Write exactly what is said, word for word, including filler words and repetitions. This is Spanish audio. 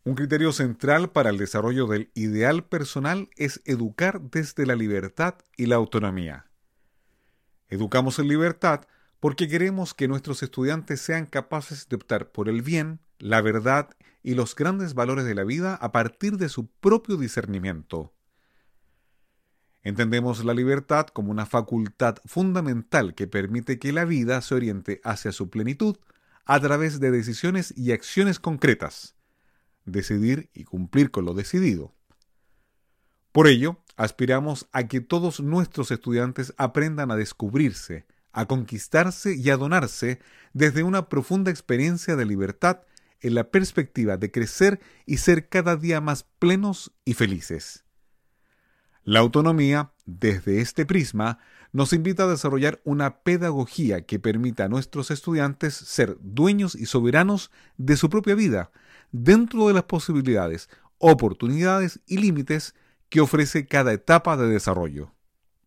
Un criterio central para el desarrollo del ideal personal es educar desde la libertad y la autonomía. Educamos en libertad porque queremos que nuestros estudiantes sean capaces de optar por el bien, la verdad y los grandes valores de la vida a partir de su propio discernimiento. Entendemos la libertad como una facultad fundamental que permite que la vida se oriente hacia su plenitud a través de decisiones y acciones concretas. Decidir y cumplir con lo decidido. Por ello, aspiramos a que todos nuestros estudiantes aprendan a descubrirse, a conquistarse y a donarse desde una profunda experiencia de libertad en la perspectiva de crecer y ser cada día más plenos y felices. La autonomía, desde este prisma, nos invita a desarrollar una pedagogía que permita a nuestros estudiantes ser dueños y soberanos de su propia vida, dentro de las posibilidades, oportunidades y límites que ofrece cada etapa de desarrollo.